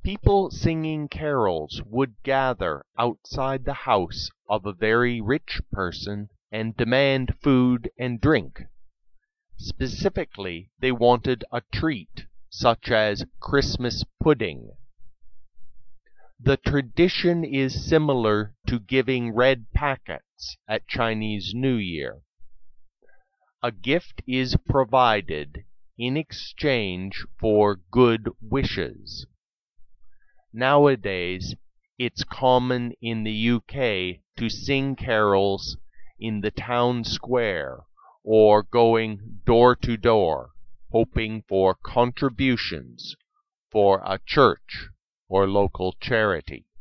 People singing carols would gather outside the house of a very rich person and demand food and drink. Specifically, they wanted a treat, such as Christmas pudding. The tradition is similar to giving red packets at Chinese New Year. A gift is provided in exchange for good wishes. Nowadays, it's common in the UK to sing carols in the town square or going door to door, hoping for contributions for a church or local charity.